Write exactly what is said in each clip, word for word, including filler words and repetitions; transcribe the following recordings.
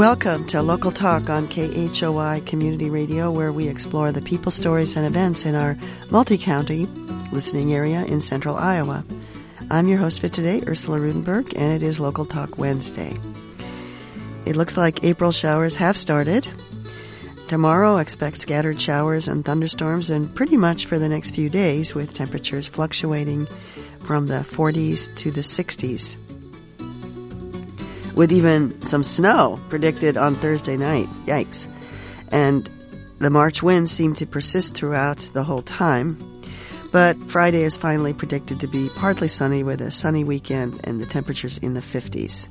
Welcome to Local Talk on K H O I Community Radio, where we explore the people, stories, and events in our multi-county listening area in central Iowa. I'm your host for today, Ursula Rudenberg, and it is Local Talk Wednesday. It looks like April showers have started. Tomorrow, expect scattered showers and thunderstorms, and pretty much for the next few days, with temperatures fluctuating from the forties to the sixties. With even some snow predicted on Thursday night. Yikes. And the March winds seem to persist throughout the whole time. But Friday is finally predicted to be partly sunny with a sunny weekend and the temperatures in the fifties.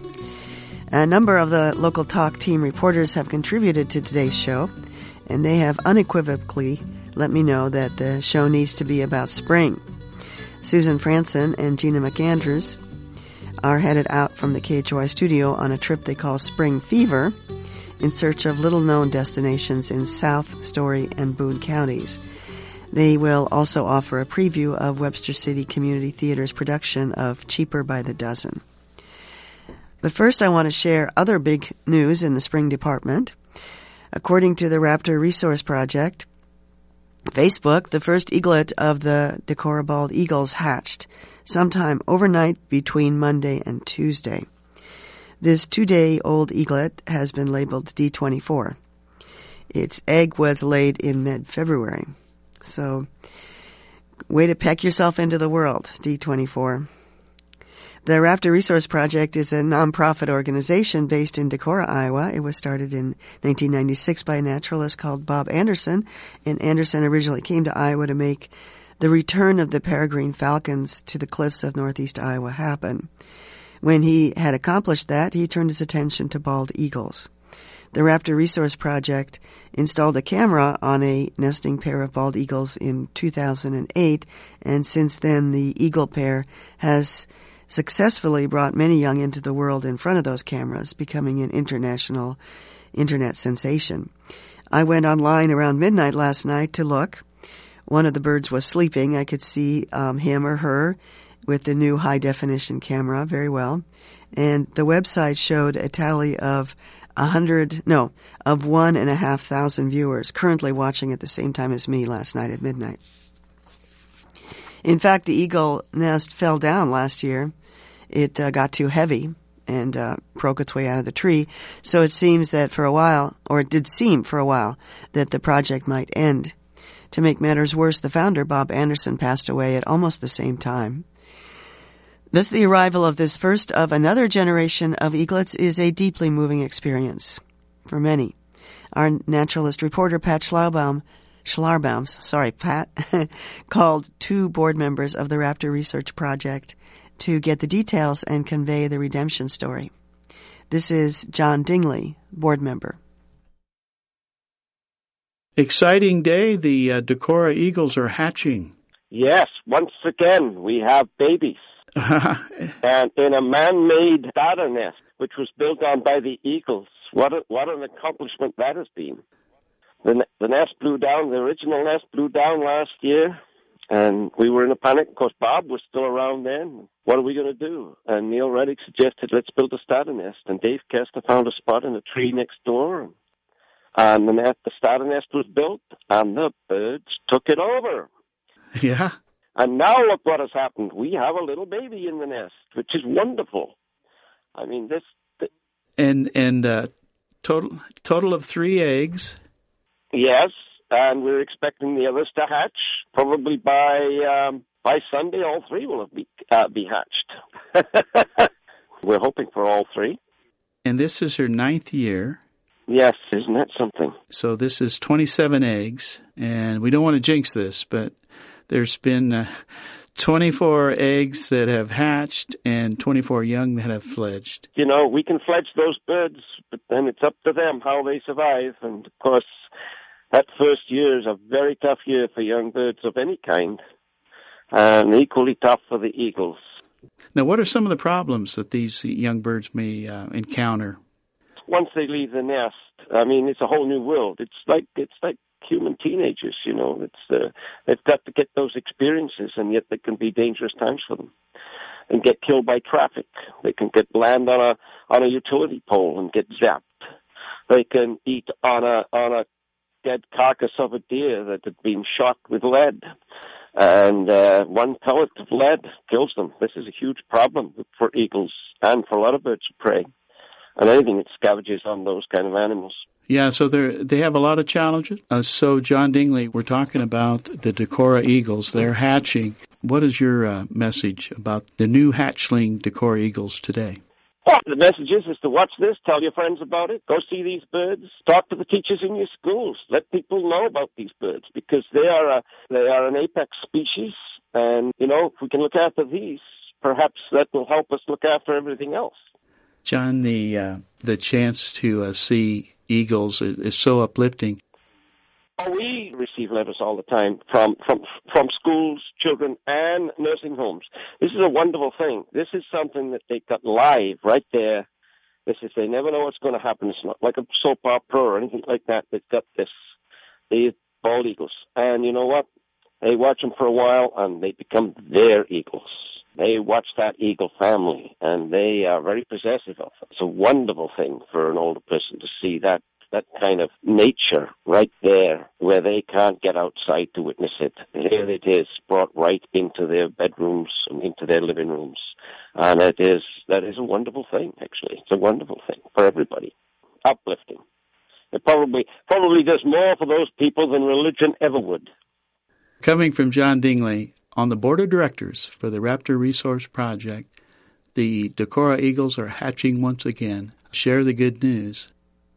A number of the Local Talk team reporters have contributed to today's show, and they have unequivocally let me know that the show needs to be about spring. Susan Franson and Gina McAndrews are headed out from the K H O I studio on a trip they call Spring Fever in search of little-known destinations in South, Story, and Boone counties. They will also offer a preview of Webster City Community Theater's production of Cheaper by the Dozen. But first, I want to share other big news in the spring department. According to the Raptor Resource Project, Facebook, the first eaglet of the Decorah bald eagles hatched sometime overnight between Monday and Tuesday. This two-day-old eaglet has been labeled D twenty-four. Its egg was laid in mid-February. So, way to peck yourself into the world, D twenty-four. The Raptor Resource Project is a nonprofit organization based in Decorah, Iowa. It was started in nineteen ninety-six by a naturalist called Bob Anderson, and Anderson originally came to Iowa to make the return of the peregrine falcons to the cliffs of northeast Iowa happen. When he had accomplished that, he turned his attention to bald eagles. The Raptor Resource Project installed a camera on a nesting pair of bald eagles in two thousand eight, and since then the eagle pair has successfully brought many young into the world in front of those cameras, becoming an international internet sensation. I went online around midnight last night to look. One of the birds was sleeping. I could see um, him or her with the new high-definition camera very well. And the website showed a tally of a hundred, no, of one and a half thousand viewers currently watching at the same time as me last night at midnight. In fact, the eagle nest fell down last year. It uh, got too heavy and uh, broke its way out of the tree. So it seems that for a while, or it did seem for a while, that the project might end. To make matters worse, the founder, Bob Anderson, passed away at almost the same time. Thus, the arrival of this first of another generation of eaglets is a deeply moving experience for many. Our naturalist reporter, Pat Schlaubaum, Schlarbaums, sorry, Pat, called two board members of the Raptor Research Project to get the details and convey the redemption story. This is John Dingley, board member. Exciting day. The uh, Decorah Eagles are hatching. Yes, once again, we have babies. And in a man-made starter nest, which was built on by the eagles. What a, what an accomplishment that has been. The, the nest blew down, the original nest blew down last year, and we were in a panic. Of course, Bob was still around then. What are we going to do? And Neil Reddick suggested, let's build a starter nest. And Dave Kester found a spot in a tree next door. And the, nest, the starter nest was built, and the birds took it over. Yeah. And now look what has happened. We have a little baby in the nest, which is wonderful. I mean, this... this and and uh, total total of three eggs. Yes, and we're expecting the others to hatch. Probably by um, by Sunday, all three will have be, uh, be hatched. We're hoping for all three. And this is her ninth year. Yes, isn't that something? So this is twenty-seven eggs, and we don't want to jinx this, but there's been uh, twenty-four eggs that have hatched and twenty-four young that have fledged. You know, we can fledge those birds, but then it's up to them how they survive. And, of course, that first year is a very tough year for young birds of any kind, and equally tough for the eagles. Now, what are some of the problems that these young birds may uh, encounter? Once they leave the nest, I mean, it's a whole new world. It's like it's like human teenagers, you know. It's uh, they've got to get those experiences, and yet they can be dangerous times for them. And get killed by traffic. They can get land on a on a utility pole and get zapped. They can eat on a on a dead carcass of a deer that had been shot with lead. And uh, one pellet of lead kills them. This is a huge problem for eagles and for a lot of birds of prey and anything that scavenges on those kind of animals. Yeah, so they they have a lot of challenges. Uh, so, John Dingley, we're talking about the Decorah eagles. They're hatching. What is your uh, message about the new hatchling Decorah eagles today? Well, the message is, is to watch this, tell your friends about it, go see these birds, talk to the teachers in your schools, let people know about these birds, because they are a, they are an apex species, and, you know, if we can look after these, perhaps that will help us look after everything else. John, the uh, the chance to uh, see eagles is, is so uplifting. Oh, we receive letters all the time from, from from schools, children, and nursing homes. This is a wonderful thing. This is something that they got live right there. This is, they never know what's going to happen. It's not like a soap opera or anything like that. They've got this, these bald eagles. And you know what? They watch them for a while, and they become their eagles. They watch that eagle family, and they are very possessive of it. It's a wonderful thing for an older person to see that that kind of nature right there where they can't get outside to witness it. Here it is, brought right into their bedrooms and into their living rooms. And it is, that is a wonderful thing, actually. It's a wonderful thing for everybody. Uplifting. It probably, probably does more for those people than religion ever would. Coming from John Dingley, on the board of directors for the Raptor Resource Project, the Decorah eagles are hatching once again. Share the good news.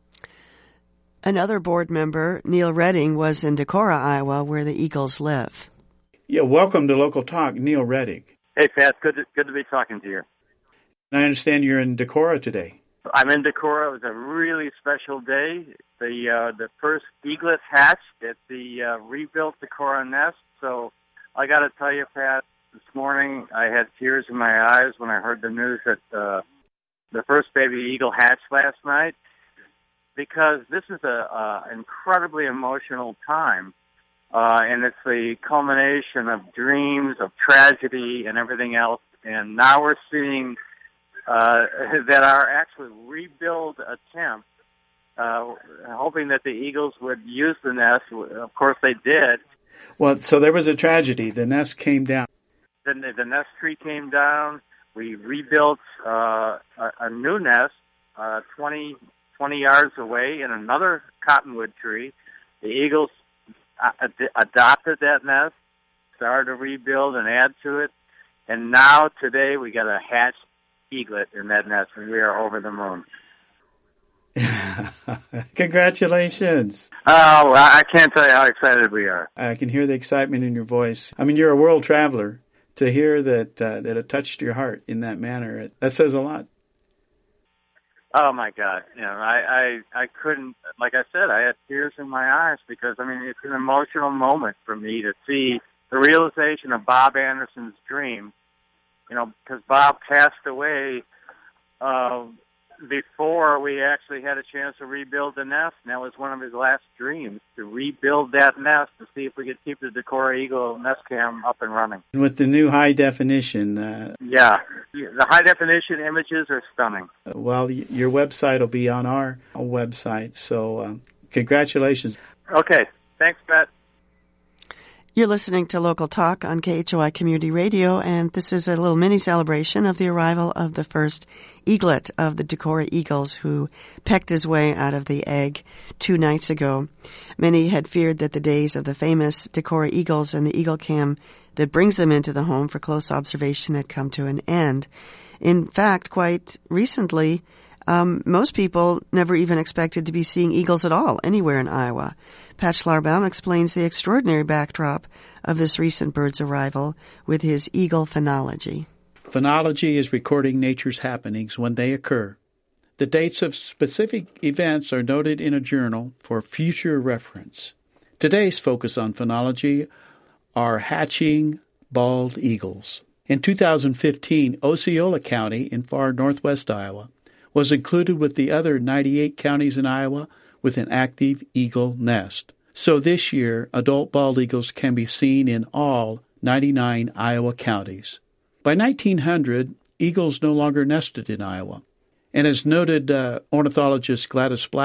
Another board member, Neil Redding, was in Decorah, Iowa, where the eagles live. Yeah, welcome to Local Talk, Neil Redding. Hey, Pat. Good to, good to be talking to you. I understand you're in Decorah today. I'm in Decorah. It was a really special day. The uh, the first eaglet hatched at the uh, rebuilt Decorah nest. So I got to tell you, Pat, this morning I had tears in my eyes when I heard the news that uh, the first baby eagle hatched last night. Because this is a, a incredibly emotional time, uh, and it's the culmination of dreams, of tragedy, and everything else. And now we're seeing uh, that our actual rebuild attempt, uh, hoping that the eagles would use the nest. Of course, they did. Well, so there was a tragedy. The nest came down. The, the nest tree came down. We rebuilt uh, a, a new nest, uh, twenty. twenty yards away in another cottonwood tree. The eagles ad- adopted that nest, started to rebuild and add to it, and now today we got a hatched eaglet in that nest, and we are over the moon. Congratulations. Oh, I can't tell you how excited we are. I can hear the excitement in your voice. I mean, you're a world traveler. To hear that uh, that it touched your heart in that manner, it, that says a lot. Oh my God! You know, I, I I couldn't. Like I said, I had tears in my eyes because I mean it's an emotional moment for me to see the realization of Bob Anderson's dream. You know, because Bob passed away uh, before we actually had a chance to rebuild the nest, and that was one of his last dreams, to rebuild that nest to see if we could keep the Decorah Eagle nest cam up and running. With the new high definition. Uh, yeah, the high definition images are stunning. Well, your website will be on our website, so uh, congratulations. Okay, thanks, Pat. You're listening to Local Talk on K H O I Community Radio, and this is a little mini celebration of the arrival of the first eaglet of the Decorah eagles, who pecked his way out of the egg two nights ago. Many had feared that the days of the famous Decorah eagles and the eagle cam that brings them into the home for close observation had come to an end. In fact, quite recently, Um, most people never even expected to be seeing eagles at all anywhere in Iowa. Pat Schlarbaum explains the extraordinary backdrop of this recent bird's arrival with his eagle phenology. Phenology is recording nature's happenings when they occur. The dates of specific events are noted in a journal for future reference. Today's focus on phenology are hatching bald eagles. In two thousand fifteen, Osceola County in far northwest Iowa was included with the other ninety-eight counties in Iowa with an active eagle nest. So this year, adult bald eagles can be seen in all ninety-nine Iowa counties. By nineteen hundred, eagles no longer nested in Iowa. And as noted uh, ornithologist Gladys Black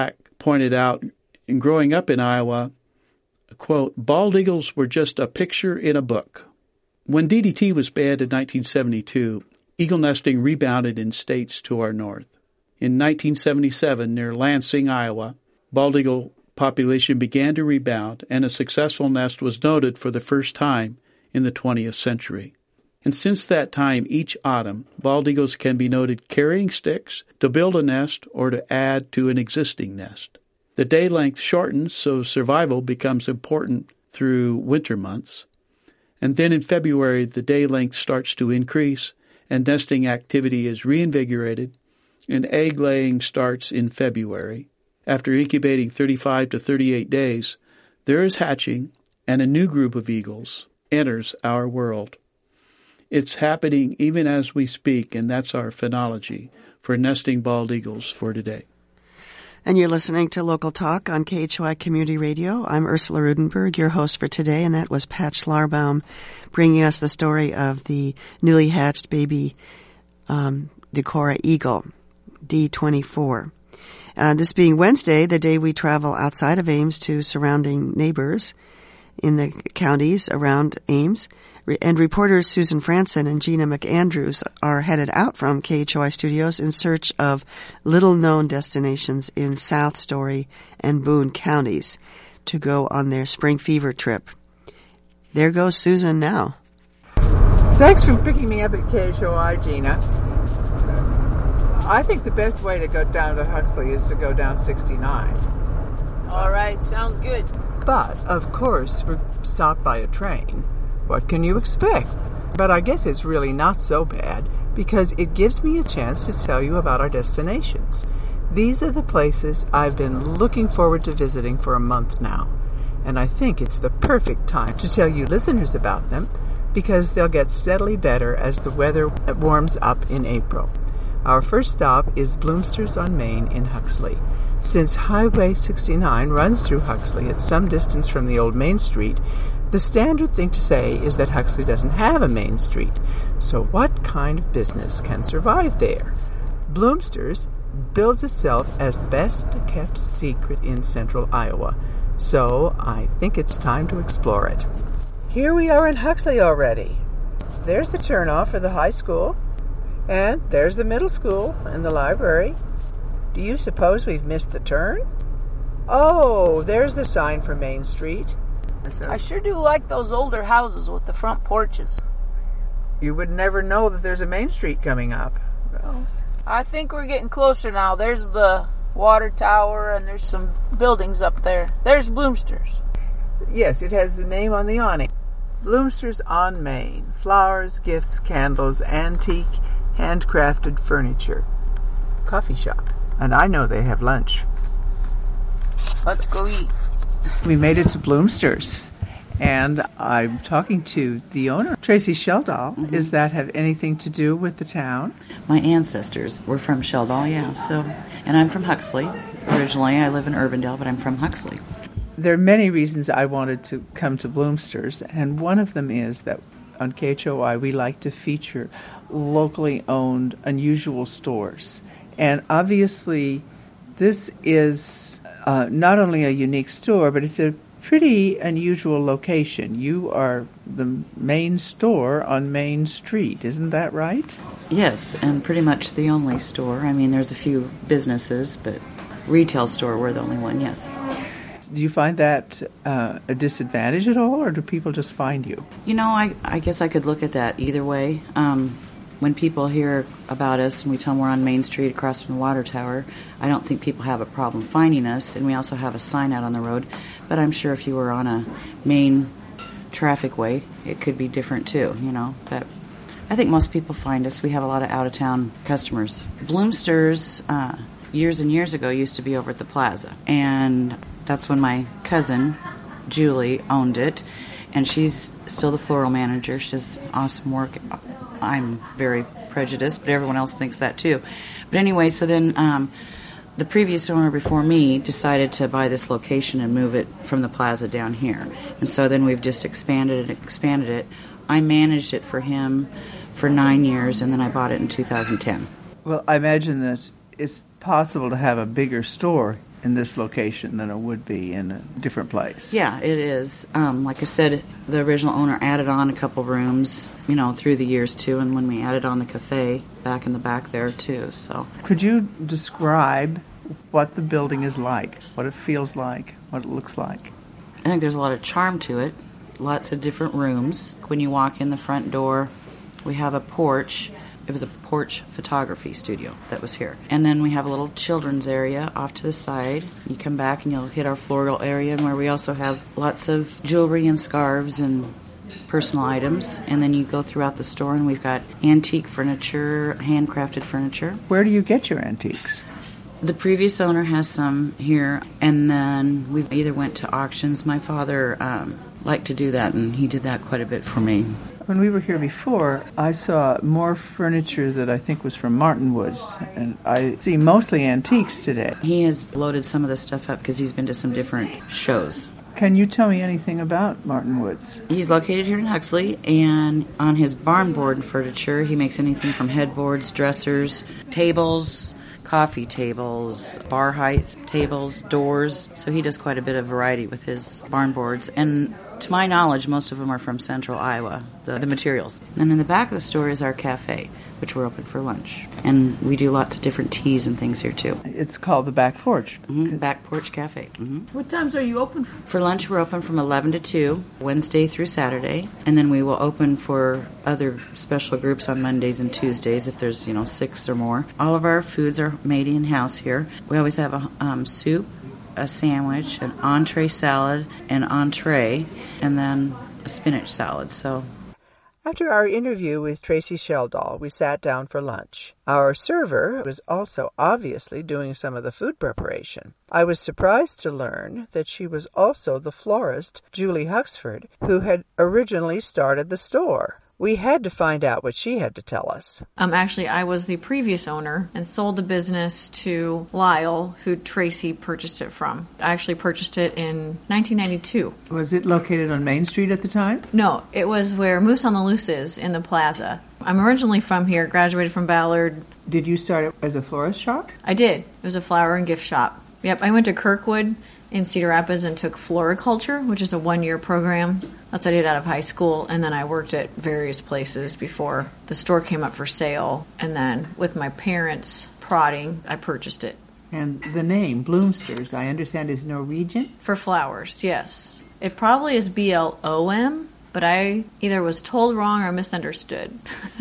pointed out, in growing up in Iowa, quote, bald eagles were just a picture in a book. When D D T was banned in nineteen seventy-two, eagle nesting rebounded in states to our north. In nineteen seventy-seven, near Lansing, Iowa, bald eagle population began to rebound, and a successful nest was noted for the first time in the twentieth century. And since that time, each autumn, bald eagles can be noted carrying sticks to build a nest or to add to an existing nest. The day length shortens, so survival becomes important through winter months. And then in February, the day length starts to increase, and nesting activity is reinvigorated, and egg laying starts in February. After incubating thirty-five to thirty-eight days, there is hatching, and a new group of eagles enters our world. It's happening even as we speak, and that's our phenology for nesting bald eagles for today. And you're listening to Local Talk on K H O I Community Radio. I'm Ursula Rudenberg, your host for today, and that was Pat Schlarbaum bringing us the story of the newly hatched baby um, Decorah eagle, D twenty-four. Uh, this being Wednesday, the day we travel outside of Ames to surrounding neighbors in the counties around Ames. And reporters Susan Franson and Gina McAndrews are headed out from K H O I studios in search of little-known destinations in South Story and Boone counties to go on their spring fever trip. There goes Susan now. Thanks for picking me up at K H O I, Gina. I think the best way to go down to Huxley is to go down sixty-nine. All right, sounds good. But, of course, we're stopped by a train. What can you expect? But I guess it's really not so bad, because it gives me a chance to tell you about our destinations. These are the places I've been looking forward to visiting for a month now, and I think it's the perfect time to tell you listeners about them, because they'll get steadily better as the weather warms up in April. Our first stop is Bloomsters on Main in Huxley. Since Highway sixty-nine runs through Huxley at some distance from the old Main Street, the standard thing to say is that Huxley doesn't have a main street. So what kind of business can survive there? Bloomsters bills itself as the best-kept secret in central Iowa. So I think it's time to explore it. Here we are in Huxley already. There's the turnoff for the high school. And there's the middle school and the library. Do you suppose we've missed the turn? Oh, there's the sign for Main Street. I sure do like those older houses with the front porches. You would never know that there's a Main Street coming up. Well, I think we're getting closer now. There's the water tower and there's some buildings up there. There's Bloomsters. Yes, it has the name on the awning. Bloomsters on Main. Flowers, gifts, candles, antique, handcrafted furniture. Coffee shop. And I know they have lunch. Let's go eat. We made it to Bloomsters, and I'm talking to the owner, Tracy Sheldall. Mm-hmm. Does that have anything to do with the town? My ancestors were from Sheldall, yeah. So, and I'm from Huxley. Originally, I live in Urbandale, but I'm from Huxley. There are many reasons I wanted to come to Bloomsters, and one of them is that on K H O I we like to feature locally owned, unusual stores. And obviously, this is Uh, not only a unique store, but it's a pretty unusual location. You are the main store on Main Street, isn't that right? Yes, and pretty much the only store. I mean, there's a few businesses, but retail store, we're the only one, yes. Do you find that uh, a disadvantage at all, or do people just find you? You know, I, I guess I could look at that either way. Um, when people hear about us and we tell them we're on Main Street across from the water tower, I don't think people have a problem finding us, and we also have a sign out on the road. But I'm sure if you were on a main traffic way, it could be different too, you know. But I think most people find us. We have a lot of out-of-town customers. Bloomsters, uh, years and years ago, used to be over at the plaza. And that's when my cousin, Julie, owned it. And she's still the floral manager. She does awesome work. I'm very prejudiced, but everyone else thinks that too. But anyway, so then um, the previous owner before me decided to buy this location and move it from the plaza down here. And so then we've just expanded it and expanded it. I managed it for him for nine years, and then I bought it in two thousand ten. Well, I imagine that it's possible to have a bigger store in this location than it would be in a different place. Yeah, it is. Um, like I said, the original owner added on a couple rooms, you know, through the years too, and when we added on the cafe back in the back there too. So, could you describe what the building is like, what it feels like, what it looks like? I think there's a lot of charm to it. Lots of different rooms. When you walk in the front door, we have a porch. It was a porch photography studio that was here. And then we have a little children's area off to the side. You come back and you'll hit our floral area where we also have lots of jewelry and scarves and personal items. And then you go throughout the store and we've got antique furniture, handcrafted furniture. Where do you get your antiques? The previous owner has some here, and then we either went to auctions. My father um, liked to do that, and he did that quite a bit for me. When we were here before, I saw more furniture that I think was from Martin Woods, and I see mostly antiques today. He has loaded some of this stuff up because he's been to some different shows. Can you tell me anything about Martin Woods? He's located here in Huxley, and on his barn board furniture, he makes anything from headboards, dressers, tables, coffee tables, bar height tables, doors. So he does quite a bit of variety with his barn boards. And to my knowledge, most of them are from central Iowa, the, the materials. And in the back of the store is our cafe, which we're open for lunch. And we do lots of different teas and things here, too. It's called the Back Porch. Mm-hmm. Back Porch Cafe. Mm-hmm. What times are you open for? For lunch, we're open from eleven to two, Wednesday through Saturday. And then we will open for other special groups on Mondays and Tuesdays if there's, you know, six or more. All of our foods are made in-house here. We always have a um, soup, a sandwich, an entree salad, an entree, and then a spinach salad. So... After our interview with Tracy Sheldahl, we sat down for lunch. Our server was also obviously doing some of the food preparation. I was surprised to learn that she was also the florist, Julie Huxford, who had originally started the store. We had to find out what she had to tell us. Um, actually, I was the previous owner and sold the business to Lyle, who Tracy purchased it from. I actually purchased it in nineteen ninety-two. Was it located on Main Street at the time? No, it was where Moose on the Loose is, in the plaza. I'm originally from here, graduated from Ballard. Did you start it as a florist shop? I did. It was a flower and gift shop. Yep, I went to Kirkwood in Cedar Rapids and took floriculture, which is a one-year program. That's what I did out of high school, and then I worked at various places before the store came up for sale, and then with my parents prodding, I purchased it. And the name, Bloomsters, I understand is Norwegian? For flowers, yes. It probably is B L O M, but I either was told wrong or misunderstood.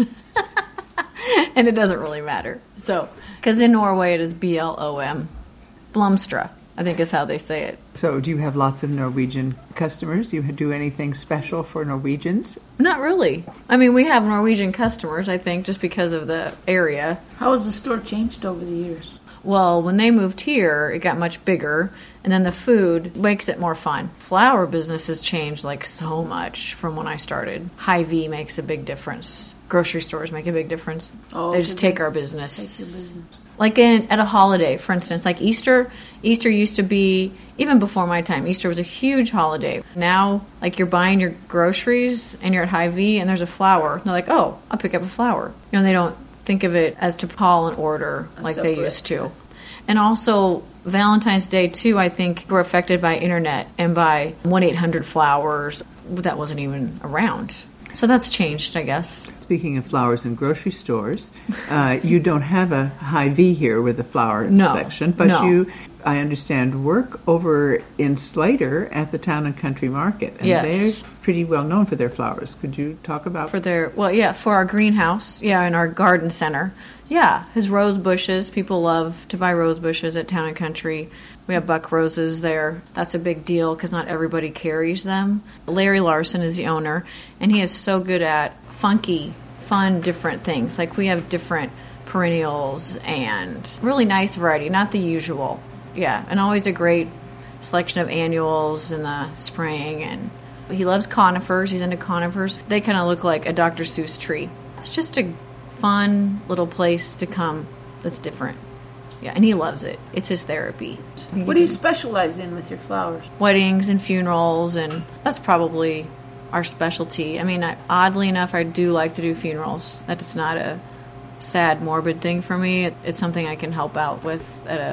And it doesn't really matter. So, because in Norway it is B L O M. Blomstra, I think is how they say it. So do you have lots of Norwegian customers? Do you do anything special for Norwegians? Not really. I mean, we have Norwegian customers, I think, just because of the area. How has the store changed over the years? Well, when they moved here, it got much bigger, and then the food makes it more fun. Flower business has changed, like, so much from when I started. Hy-Vee makes a big difference. Grocery stores make a big difference. Oh, they just take our business. Take your business. Like in, at a holiday, for instance, like Easter. Easter used to be, even before my time, Easter was a huge holiday. Now, like you're buying your groceries and you're at Hy-Vee and there's a flower. And they're like, oh, I'll pick up a flower. You know, they don't think of it as to call an order like they used to. And also, Valentine's Day, too, I think, were affected by internet and by one eight hundred flowers. That wasn't even around. So that's changed, I guess. Speaking of flowers in grocery stores, uh, you don't have a Hy-Vee here with a flower no, section, but no. you, I understand, work over in Slater at the Town and Country Market. And yes. they're pretty well known for their flowers. Could you talk about... For their, well, yeah, for our greenhouse, yeah, and our garden center. Yeah, his rose bushes. People love to buy rose bushes at Town and Country. We have buck roses there. That's a big deal because not everybody carries them. Larry Larson is the owner, and he is so good at funky, fun, different things. Like we have different perennials and really nice variety, not the usual. Yeah, and always a great selection of annuals in the spring. And he loves conifers. He's into conifers. They kind of look like a Doctor Seuss tree. It's just a fun little place to come that's different. Yeah, and he loves it. It's his therapy. What do you specialize in with your flowers? Weddings and funerals, and that's probably our specialty. I mean, I, oddly enough, I do like to do funerals. That's not a sad, morbid thing for me. It, it's something I can help out with at a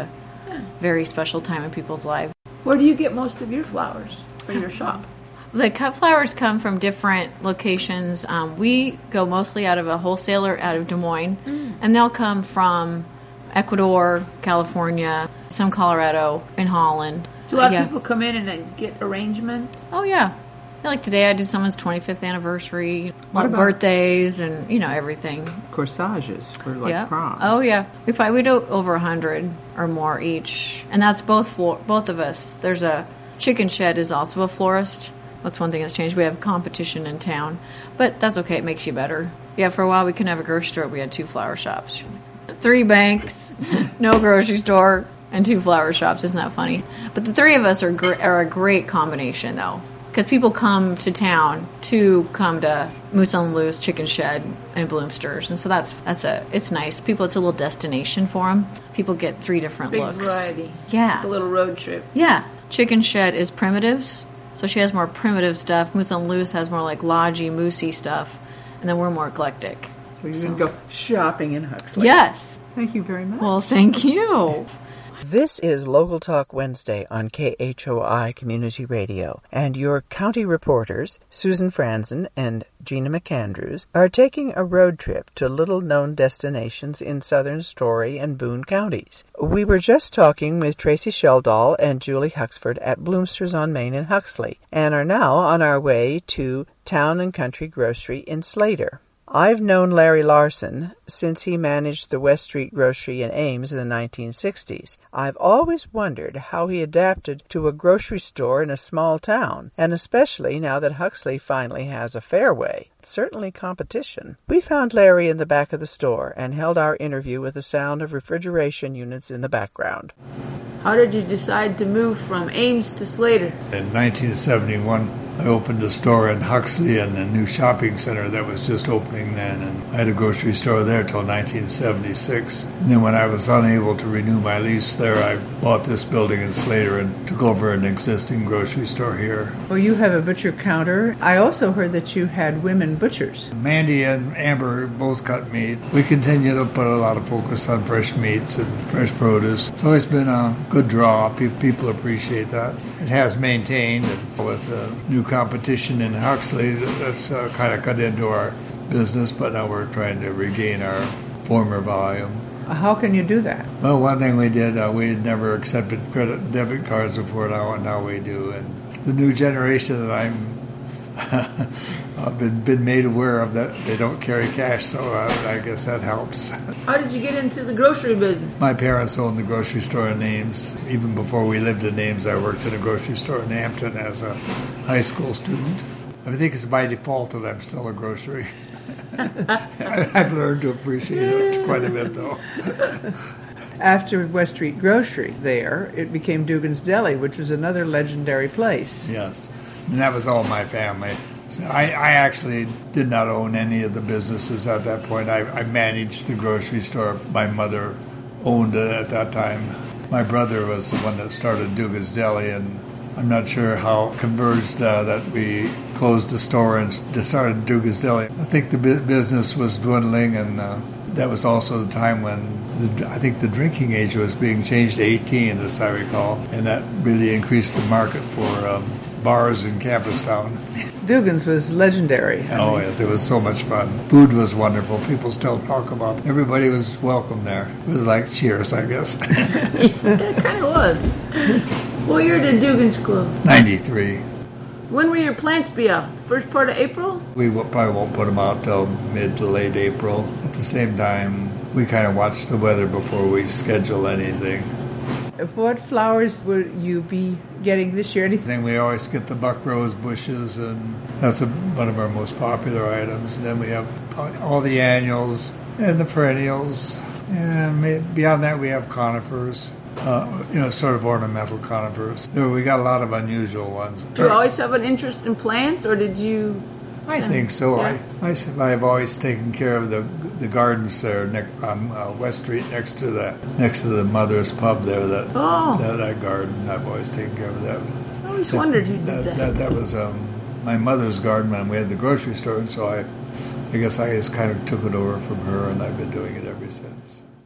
very special time in people's lives. Where do you get most of your flowers for your shop? The cut flowers come from different locations. Um, we go mostly out of a wholesaler out of Des Moines, mm. and they'll come from Ecuador, California, some Colorado, and Holland. Do a lot yeah. of people come in and then get arrangements? Oh, yeah. Like today I did someone's twenty-fifth anniversary, What about birthdays, and, you know, everything. Corsages for, like, yeah. proms. Oh, yeah. We probably we do over one hundred or more each. And that's both for both of us. There's a Chicken Shed is also a florist. That's one thing that's changed. We have competition in town. But that's okay. It makes you better. Yeah, for a while we couldn't have a grocery store. We had two flower shops. Three banks, no grocery store, and two flower shops. Isn't that funny? But the three of us are, gr- are a great combination, though. Because people come to town to come to Moose on the Loose, Chicken Shed, and Bloomsters, and so that's that's a it's nice. People, it's a little destination for them. People get three different Big looks. variety. Yeah, Like a little road trip. yeah. Chicken Shed is primitives, so she has more primitive stuff. Moose on the Loose has more like lodgy, moosey stuff, and then we're more eclectic. So you So- can go shopping in Huxley. Yes. Thank you very much. Well, thank you. This is Local Talk Wednesday on K H O I Community Radio, and your county reporters, Susan Franzen and Gina McAndrews, are taking a road trip to little-known destinations in southern Story and Boone counties. We were just talking with Tracy Sheldall and Julie Huxford at Bloomsters on Main in Huxley, and are now on our way to Town and Country Grocery in Slater. I've known Larry Larson since he managed the West Street Grocery in Ames in the nineteen sixties. I've always wondered how he adapted to a grocery store in a small town, and especially now that Huxley finally has a Fairway. Certainly competition. We found Larry in the back of the store and held our interview with the sound of refrigeration units in the background. How did you decide to move from Ames to Slater? In nineteen seventy-one, I opened a store in Huxley and a new shopping center that was just opening then, and I had a grocery store there till nineteen seventy-six. And then when I was unable to renew my lease there, I bought this building in Slater and took over an existing grocery store here. Well, you have a butcher counter. I also heard that you had women butchers. Mandy and Amber both cut meat. We continue to put a lot of focus on fresh meats and fresh produce. It's always been a good draw. Pe- people appreciate that. It has maintained, and with the new competition in Huxley, that's uh, kind of cut into our business, but now we're trying to regain our former volume. How can you do that? Well, one thing we did, uh, we had never accepted credit debit cards before now, and now we do. And the new generation that I'm I've been, been made aware of, that they don't carry cash, so uh, I guess that helps. How did you get into the grocery business? My parents owned the grocery store in Ames. Even before we lived in Ames, I worked in a grocery store in Hampton as a high school student. I think it's by default that I'm still a grocery. I've learned to appreciate it quite a bit, though. After West Street Grocery there, it became Dugan's Deli, which was another legendary place. Yes, and that was all my family. So I, I actually did not own any of the businesses at that point. I, I managed the grocery store. My mother owned it at that time. My brother was the one that started Dugan's Deli, and I'm not sure how converged uh, that we closed the store and started Dugan's Deli. I think the bu- business was dwindling, and uh, that was also the time when the, I think the drinking age was being changed to eighteen, as I recall, and that really increased the market for um, bars in Campus Town. Dugan's was legendary. I Oh, mean. yes, it was so much fun. Food was wonderful. People still talk about it. Everybody was welcome there. It was like Cheers, I guess. It kind of was. What year did Dugan's close? ninety-three. When will your plants be out? First part of April? We will, probably won't put them out till mid to late April. At the same time, we kind of watch the weather before we schedule anything. What flowers will you be getting this year? Anything? Then we always get the buck rose bushes, and that's a, one of our most popular items. And then we have all the annuals and the perennials. And may- beyond that, we have conifers, uh, you know, sort of ornamental conifers. There, we got a lot of unusual ones. Do you always have an interest in plants, or did you... I think so. Yeah. I, I, I've always taken care of the the gardens there ne- on uh, West Street next to the next to the Mother's Pub there. That Oh. that, that garden, I've always taken care of that. I always wondered who did that. that. That, that was um, my mother's garden when we had the grocery store, and so I, I guess I just kind of took it over from her, and I've been doing it ever since.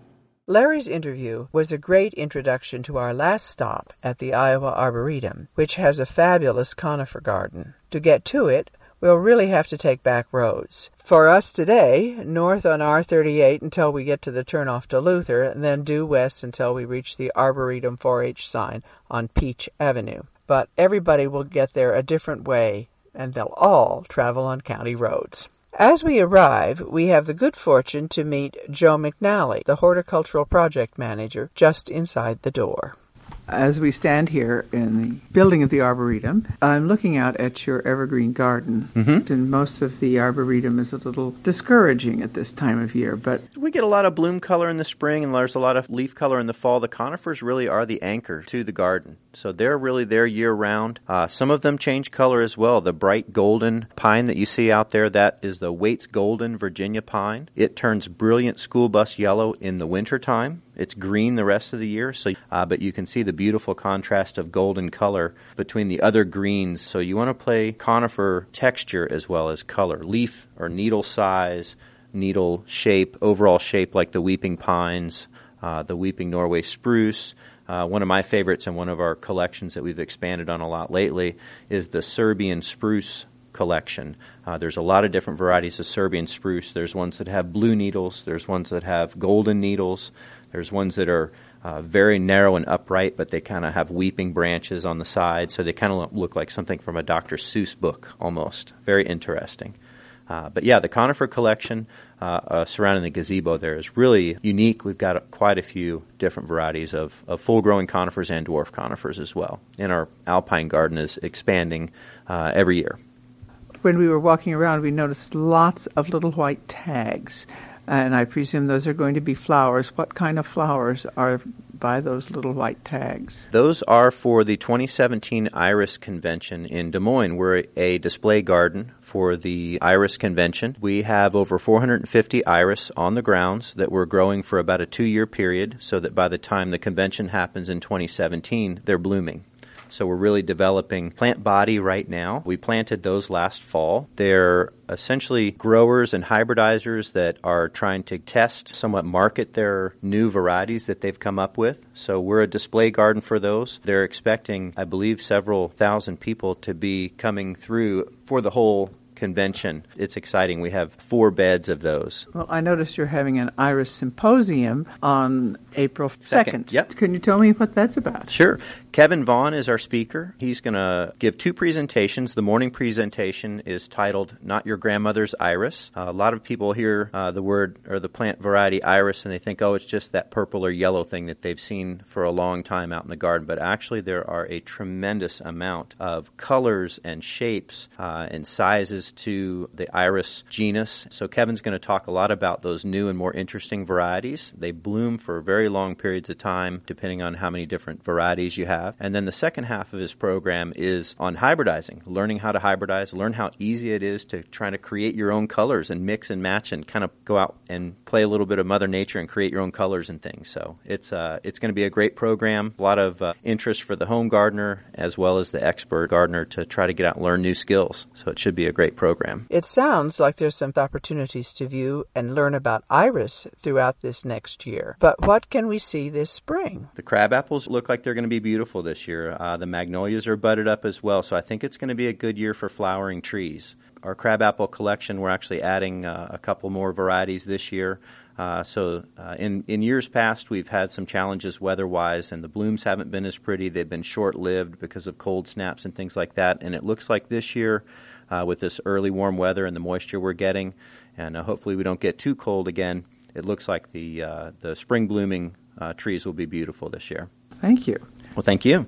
Larry's interview was a great introduction to our last stop at the Iowa Arboretum, which has a fabulous conifer garden. To get to it, we'll really have to take back roads. For us today, north on R thirty-eight until we get to the turnoff to Luther, and then due west until we reach the Arboretum four H sign on Peach Avenue. But everybody will get there a different way, and they'll all travel on county roads. As we arrive, we have the good fortune to meet Joe McNally, the horticultural project manager, just inside the door. As we stand here in the building of the Arboretum, I'm looking out at your evergreen garden, mm-hmm. and most of the Arboretum is a little discouraging at this time of year, but we get a lot of bloom color in the spring, and there's a lot of leaf color in the fall. The conifers really are the anchor to the garden, so they're really there year-round. Uh, some of them change color as well. The bright golden pine that you see out there, that is the Waits Golden Virginia pine. It turns brilliant school bus yellow in the wintertime. It's green the rest of the year, so uh, but you can see the beautiful contrast of golden color between the other greens. So you want to play conifer texture as well as color, leaf or needle size, needle shape, overall shape like the weeping pines, uh, the weeping Norway spruce. Uh, one of my favorites and one of our collections that we've expanded on a lot lately is the Serbian spruce collection. Uh, there's a lot of different varieties of Serbian spruce. There's ones that have blue needles. There's ones that have golden needles. There's ones that are uh, very narrow and upright, but they kind of have weeping branches on the side, so they kind of look like something from a Doctor Seuss book almost. Very interesting. Uh, but yeah, the conifer collection uh, uh, surrounding the gazebo there is really unique. We've got a, quite a few different varieties of, of full-growing conifers and dwarf conifers as well. And our alpine garden is expanding uh, every year. When we were walking around, we noticed lots of little white tags. And I presume those are going to be flowers. What kind of flowers are by those little white tags? Those are for the twenty seventeen Iris Convention in Des Moines. We're a display garden for the Iris Convention. We have over four hundred fifty iris on the grounds that we're growing for about a two-year period, so that by the time the convention happens in twenty seventeen, they're blooming. So we're really developing plant body right now. We planted those last fall. They're essentially growers and hybridizers that are trying to test, somewhat market their new varieties that they've come up with. So we're a display garden for those. They're expecting, I believe, several thousand people to be coming through for the whole convention. It's exciting. We have four beds of those. Well, I noticed you're having an Iris Symposium on April second. second. Yep. Can you tell me what that's about? Sure. Kevin Vaughn is our speaker. He's going to give two presentations. The morning presentation is titled Not Your Grandmother's Iris. Uh, a lot of people hear uh, the word or the plant variety iris and they think, oh, it's just that purple or yellow thing that they've seen for a long time out in the garden. But actually there are a tremendous amount of colors and shapes uh, and sizes to the iris genus. So Kevin's going to talk a lot about those new and more interesting varieties. They bloom for very long periods of time, depending on how many different varieties you have. And then the second half of his program is on hybridizing, learning how to hybridize, learn how easy it is to try to create your own colors and mix and match and kind of go out and play a little bit of Mother Nature and create your own colors and things. So it's uh, it's going to be a great program, a lot of uh, interest for the home gardener as well as the expert gardener to try to get out and learn new skills. So it should be a great program. It sounds like there's some opportunities to view and learn about iris throughout this next year. But what can we see this spring? The crab apples look like they're going to be beautiful this year. Uh, the magnolias are budded up as well, so I think it's going to be a good year for flowering trees. Our crabapple collection, we're actually adding uh, a couple more varieties this year. Uh, so uh, in, in years past, we've had some challenges weather-wise, and the blooms haven't been as pretty. They've been short-lived because of cold snaps and things like that. And it looks like this year, uh, with this early warm weather and the moisture we're getting, and uh, hopefully we don't get too cold again, it looks like the uh, the spring blooming uh, trees will be beautiful this year. Thank you. Well, thank you.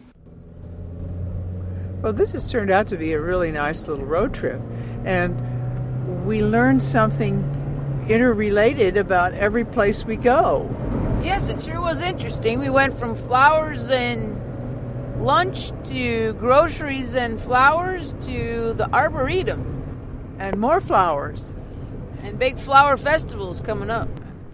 Well, this has turned out to be a really nice little road trip, and we learned something interrelated about every place we go. Yes, it sure was interesting. We went from flowers and lunch to groceries and flowers to the Arboretum. And more flowers. And big flower festivals coming up.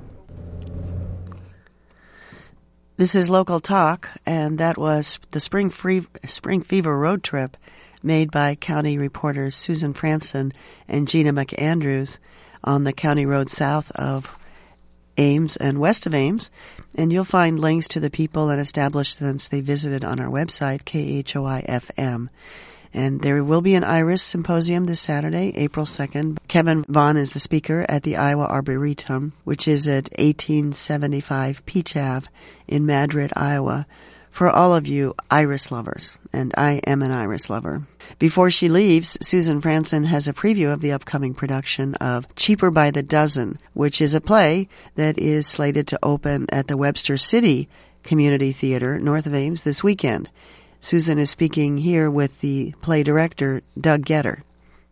This is Local Talk, and that was the Spring Free, Spring Fever road trip made by county reporters Susan Franson and Gina McAndrews on the county road south of Ames and west of Ames, and you'll find links to the people and establishments they visited on our website, K H O I F M. And there will be an IRIS symposium this Saturday, April second. Kevin Vaughn is the speaker at the Iowa Arboretum, which is at eighteen seventy-five Peach Ave in Madrid, Iowa, for all of you iris lovers. And I am an iris lover. Before she leaves, Susan Franzen has a preview of the upcoming production of Cheaper by the Dozen, which is a play that is slated to open at the Webster City Community Theater, north of Ames, this weekend. Susan is speaking here with the play director, Doug Getter.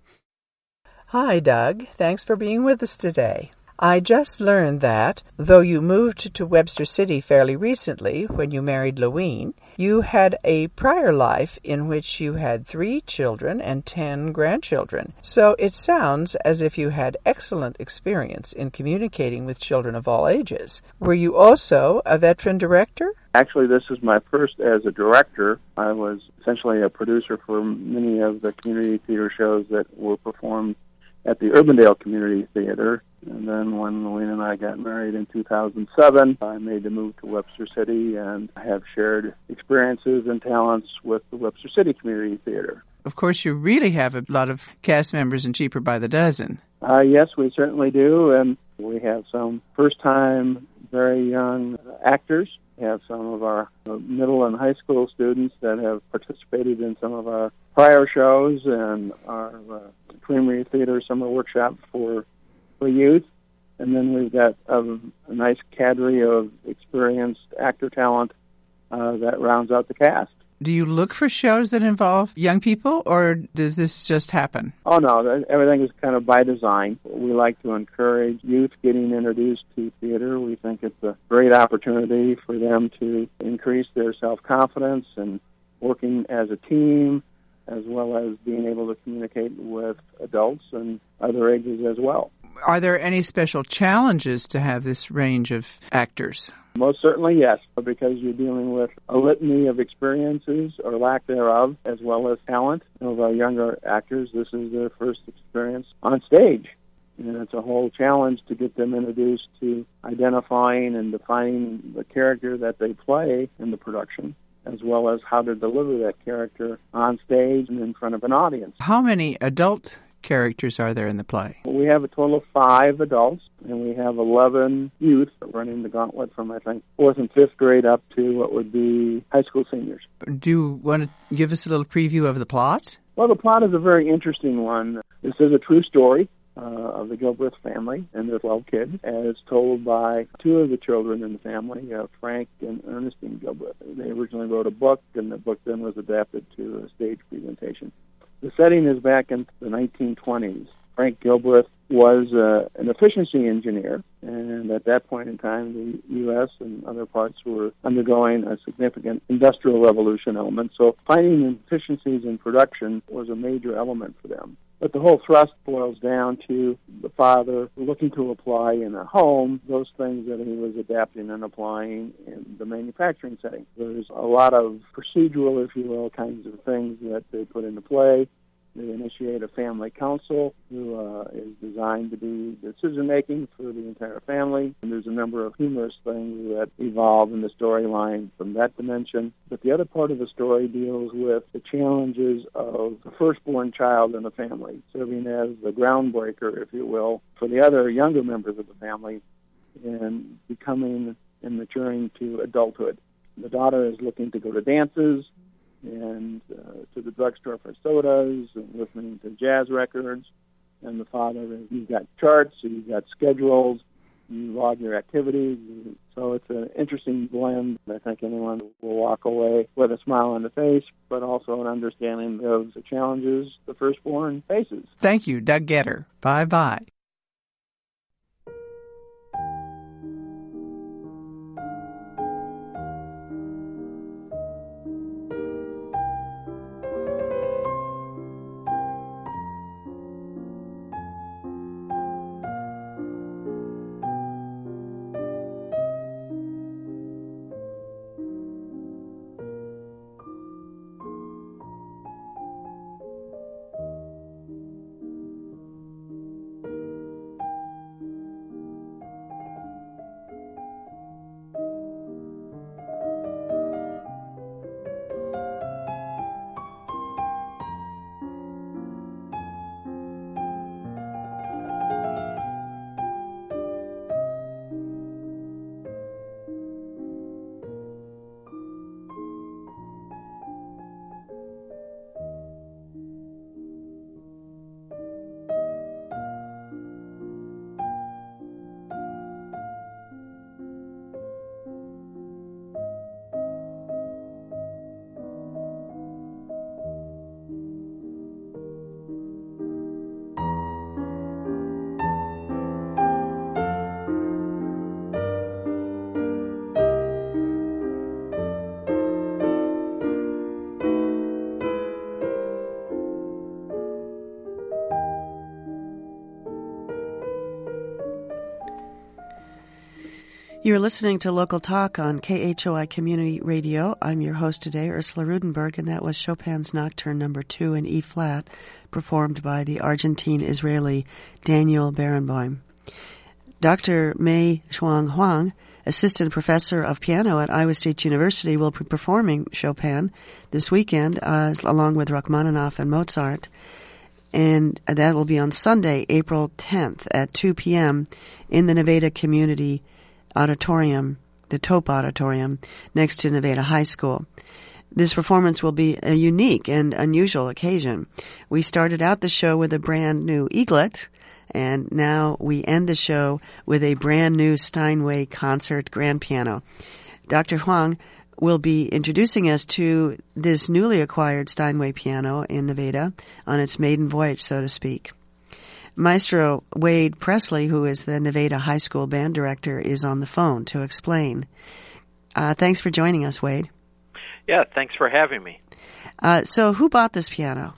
Hi, Doug. Thanks for being with us today. I just learned that, though you moved to Webster City fairly recently when you married Leween, you had a prior life in which you had three children and ten grandchildren. So it sounds as if you had excellent experience in communicating with children of all ages. Were you also a veteran director? Actually, this is my first as a director. I was essentially a producer for many of the community theater shows that were performed at the Urbandale Community Theater. And then when Leween and I got married in two thousand seven, I made the move to Webster City and have shared experiences and talents with the Webster City Community Theater. Of course, you really have a lot of cast members in Cheaper by the Dozen. Uh, yes, we certainly do. And we have some first-time, very young actors. We have some of our middle and high school students that have participated in some of our prior shows and our uh, Creamery Theater Summer Workshop for for youth. And then we've got a, a nice cadre of experienced actor talent uh, that rounds out the cast. Do you look for shows that involve young people, or does this just happen? Oh, no, everything is kind of by design. We like to encourage youth getting introduced to theater. We think it's a great opportunity for them to increase their self-confidence and working as a team, as well as being able to communicate with adults and other ages as well. Are there any special challenges to have this range of actors? Most certainly, yes, because you're dealing with a litany of experiences or lack thereof, as well as talent. Some of our younger actors, this is their first experience on stage. And it's a whole challenge to get them introduced to identifying and defining the character that they play in the production, as well as how to deliver that character on stage and in front of an audience. How many adult characters are there in the play? We have a total of five adults, and we have eleven youth running the gauntlet from, I think, fourth and fifth grade up to what would be high school seniors. Do you want to give us a little preview of the plot? Well, the plot is a very interesting one. This is a true story uh, of the Gilbreth family and their twelve kids, as told by two of the children in the family, uh, Frank and Ernestine Gilbreth. They originally wrote a book, and the book then was adapted to a stage presentation. The setting is back in the nineteen twenties. Frank Gilbreth was uh, an efficiency engineer, and at that point in time, the U S and other parts were undergoing a significant industrial revolution element. So finding efficiencies in production was a major element for them. But the whole thrust boils down to the father looking to apply in a home those things that he was adapting and applying in the manufacturing setting. There's a lot of procedural, if you will, kinds of things that they put into play. They initiate a family council who uh, is designed to be decision-making for the entire family. And there's a number of humorous things that evolve in the storyline from that dimension. But the other part of the story deals with the challenges of the firstborn child in the family, serving as the groundbreaker, if you will, for the other younger members of the family in becoming and maturing to adulthood. The daughter is looking to go to dances and uh, to the drugstore for sodas and listening to jazz records. And the father is, you've got charts, you've got schedules, you log your activities. So it's an interesting blend. I think anyone will walk away with a smile on the face, but also an understanding of the challenges the firstborn faces. Thank you, Doug Getter. Bye-bye. You're listening to Local Talk on K H O I Community Radio. I'm your host today, Ursula Rudenberg, and that was Chopin's Nocturne Number Two in E-flat, performed by the Argentine-Israeli Daniel Barenboim. Doctor Mei Shuang Huang, assistant professor of piano at Iowa State University, will be performing Chopin this weekend, uh, along with Rachmaninoff and Mozart. And that will be on Sunday, April tenth at two p.m. in the Nevada Community Auditorium, the Tope Auditorium, next to Nevada High School. This performance will be a unique and unusual occasion. We started out the show with a brand new eaglet, and now we end the show with a brand new Steinway concert grand piano. Doctor Huang will be introducing us to this newly acquired Steinway piano in Nevada on its maiden voyage, so to speak. Maestro Wade Presley, who is the Nevada High School band director, is on the phone to explain. Uh, thanks for joining us, Wade. Yeah, thanks for having me. Uh, so who bought this piano?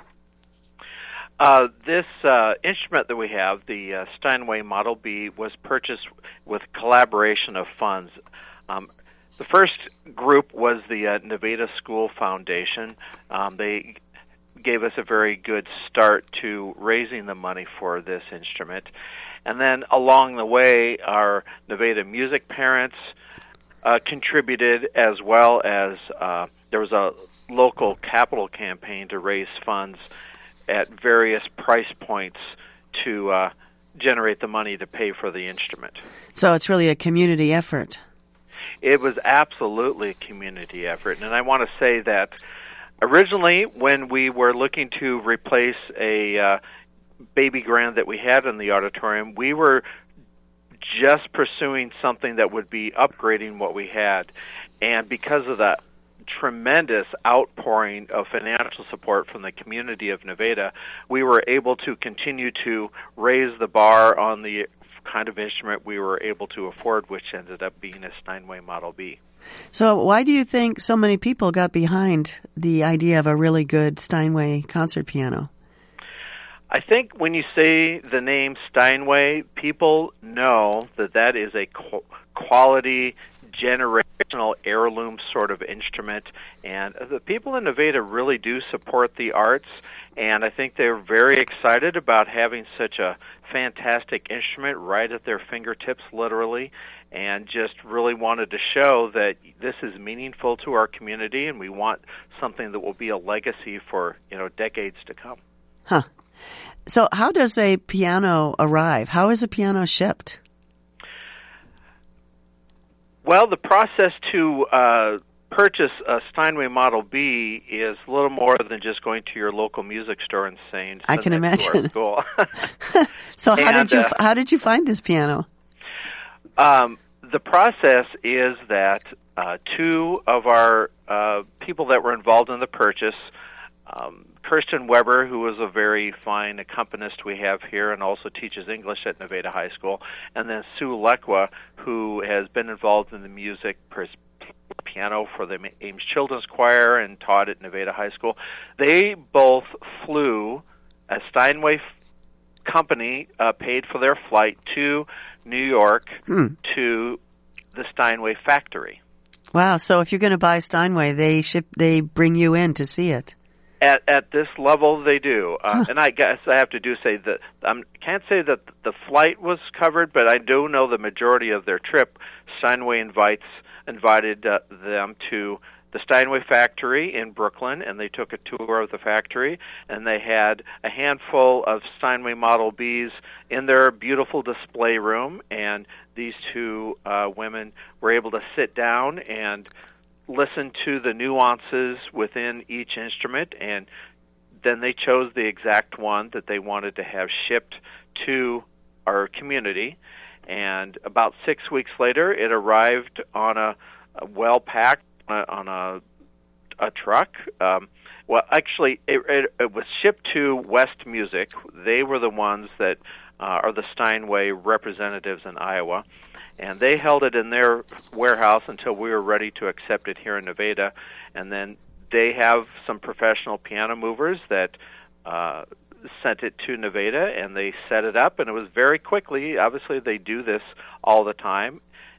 Uh, this uh, instrument that we have, the uh, Steinway Model B, was purchased with collaboration of funds. Um, the first group was the uh, Nevada School Foundation. Um, they gave us a very good start to raising the money for this instrument. And then along the way, our Nevada music parents uh, contributed, as well as uh, there was a local capital campaign to raise funds at various price points to uh, generate the money to pay for the instrument. So it's really a community effort. It was absolutely a community effort. And I want to say that originally, when we were looking to replace a uh, baby grand that we had in the auditorium, we were just pursuing something that would be upgrading what we had. And because of the tremendous outpouring of financial support from the community of Nevada, we were able to continue to raise the bar on the kind of instrument we were able to afford, which ended up being a Steinway Model B. So why do you think so many people got behind the idea of a really good Steinway concert piano? I think when you say the name Steinway, people know that that is a quality, generational heirloom sort of instrument, and the people in Nevada really do support the arts, and I think they're very excited about having such a fantastic instrument right at their fingertips, literally, and just really wanted to show that this is meaningful to our community, and we want something that will be a legacy for, you know, decades to come. Huh. So how does a piano arrive? How is a piano shipped? Well, the process to uh, purchase a Steinway Model B is a little more than just going to your local music store and saying, I can imagine. School. So how and, did you uh, how did you find this piano? Um, the process is that uh, two of our uh, people that were involved in the purchase, um, Kirsten Weber, who is a very fine accompanist we have here and also teaches English at Nevada High School, and then Sue Lekwa, who has been involved in the music pers- piano for the Ames Children's Choir and taught at Nevada High School. They both flew, a Steinway f- company uh, paid for their flight to New York hmm. to the Steinway factory. Wow, so if you're going to buy Steinway, they ship, they bring you in to see it. At at this level, they do, uh, huh. and I guess I have to do say that I um, can't say that the flight was covered, but I do know the majority of their trip, Steinway invites invited uh, them to the Steinway factory in Brooklyn, and they took a tour of the factory, and they had a handful of Steinway Model Bs in their beautiful display room, and these two uh, women were able to sit down and listen to the nuances within each instrument, and then they chose the exact one that they wanted to have shipped to our community. And about six weeks later, it arrived on a, a well-packed, uh, on a a truck. Um, well, actually, it, it, it was shipped to West Music. They were the ones that uh, are the Steinway representatives in Iowa. And they held it in their warehouse until we were ready to accept it here in Nevada. And then they have some professional piano movers that uh, sent it to Nevada, and they set it up, and it was very quickly. Obviously, they do this all the time.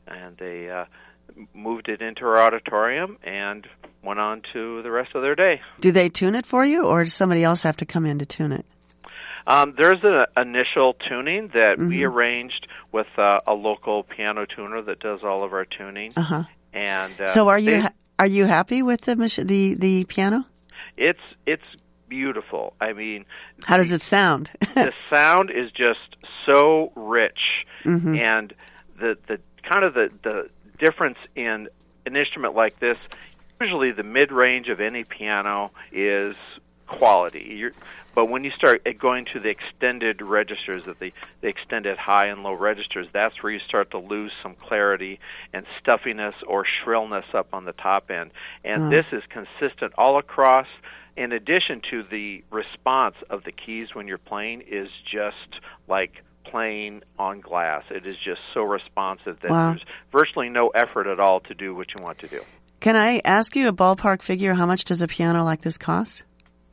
and they uh, moved it into our auditorium and went on to the rest of their day. Do they tune it for you, or does somebody else have to come in to tune it? Um, there's an initial tuning that Mm-hmm. we arranged with uh, a local piano tuner that does all of our tuning. Uh-huh. And uh, so, are you they, ha- are you happy with the mach- the the piano? It's it's beautiful. I mean, how does it sound? The sound is just so rich, mm-hmm. and the the kind of the the difference in an instrument like this. Usually, the mid range of any piano is quality. You're, but when you start going to the extended registers, of the, the extended high and low registers, that's where you start to lose some clarity and stuffiness or shrillness up on the top end. And uh. this is consistent all across. In addition to the response of the keys when you're playing is just like playing on glass. It is just so responsive that wow. there's virtually no effort at all to do what you want to do. Can I ask you a ballpark figure? How much does a piano like this cost?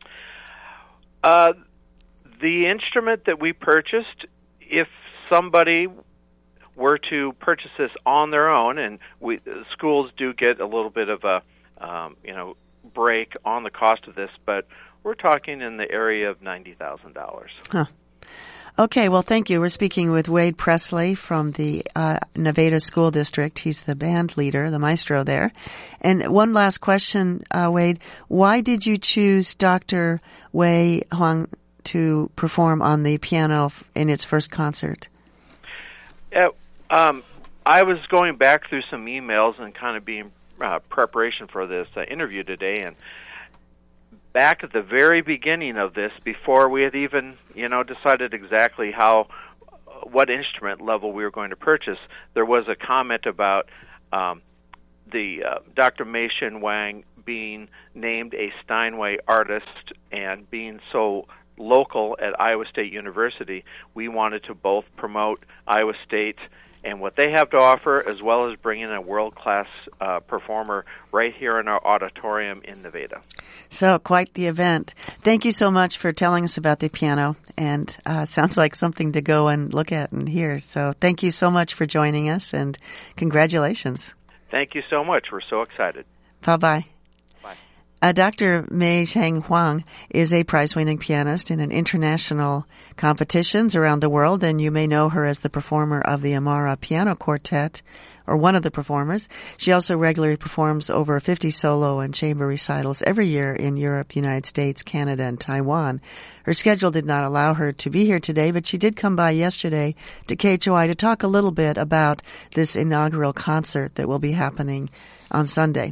Uh, the instrument that we purchased, if somebody were to purchase this on their own, and we schools do get a little bit of a um, you know break on the cost of this, but we're talking in the area of ninety thousand dollars. Huh. Okay, well, thank you. We're speaking with Wade Presley from the uh, Nevada School District. He's the band leader, the maestro there. And one last question, uh, Wade. Why did you choose Doctor Wei Huang to perform on the piano in its first concert? Uh, um, I was going back through some emails and kind of being uh, preparation for this uh, interview today, and back at the very beginning of this, before we had even, you know, decided exactly how, what instrument level we were going to purchase, there was a comment about um, the uh, Doctor Mei-Shen Wang being named a Steinway artist and being so local at Iowa State University. We wanted to both promote Iowa State and what they have to offer, as well as bring in a world-class uh, performer right here in our auditorium in Nevada. So, quite the event. Thank you so much for telling us about the piano, and uh, sounds like something to go and look at and hear. So, thank you so much for joining us, and congratulations. Thank you so much. We're so excited. Bye-bye. Bye. Uh, Doctor Mei-Shen Wang is a prize-winning pianist in an international competitions around the world, and you may know her as the performer of the Amara Piano Quartet, or one of the performers. She also regularly performs over fifty solo and chamber recitals every year in Europe, the United States, Canada, and Taiwan. Her schedule did not allow her to be here today, but she did come by yesterday to K H O I to talk a little bit about this inaugural concert that will be happening on Sunday.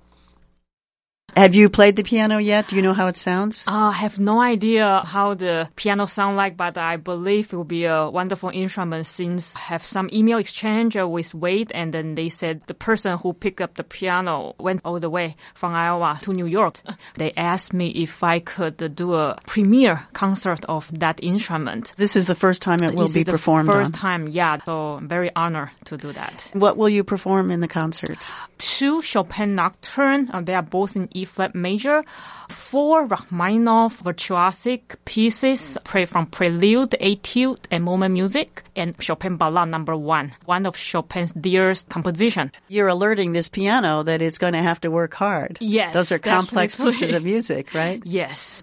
Have you played the piano yet? Do you know how it sounds? I uh, have no idea how the piano sound like, but I believe it will be a wonderful instrument since I have some email exchange with Wade, and then they said the person who picked up the piano went all the way from Iowa to New York. They asked me if I could do a premiere concert of that instrument. This is the first time it will this be is the performed first on. time, yeah. So I'm very honored to do that. What will you perform in the concert? Two Chopin Nocturne. Uh, they are both in E flat major. Four Rachmaninoff virtuosic pieces pray from Prelude, Etude, and Moment Music, and Chopin Ballade Number One, one of Chopin's dearest composition. You're alerting this piano that it's going to have to work hard. Yes, those are complex definitely. pieces of music, right? Yes.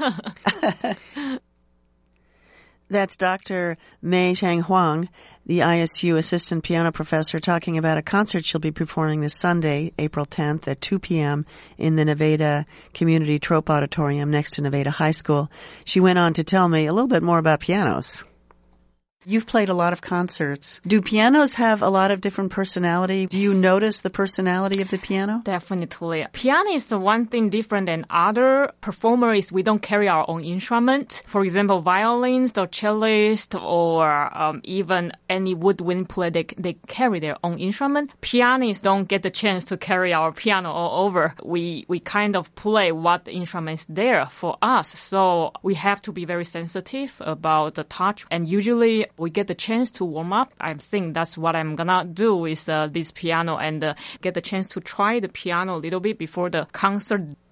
That's Doctor Mei-Shen Wang, the I S U assistant piano professor, talking about a concert she'll be performing this Sunday, April tenth at two p.m. in the Nevada Community Trope Auditorium next to Nevada High School. She went on to tell me a little bit more about pianos. You've played a lot of concerts. Do pianos have a lot of different personality? Do you notice the personality of the piano? Definitely. Piano is the one thing different than other performers. We don't carry our own instrument. For example, violins, the cellist, or um, even any woodwind player, they, they carry their own instrument. Pianists don't get the chance to carry our piano all over. We, we kind of play what instrument is there for us. So we have to be very sensitive about the touch. And usually we get the chance to warm up. I think that's what I'm gonna do with uh, this piano, and uh, get the chance to try the piano a little bit before the concert.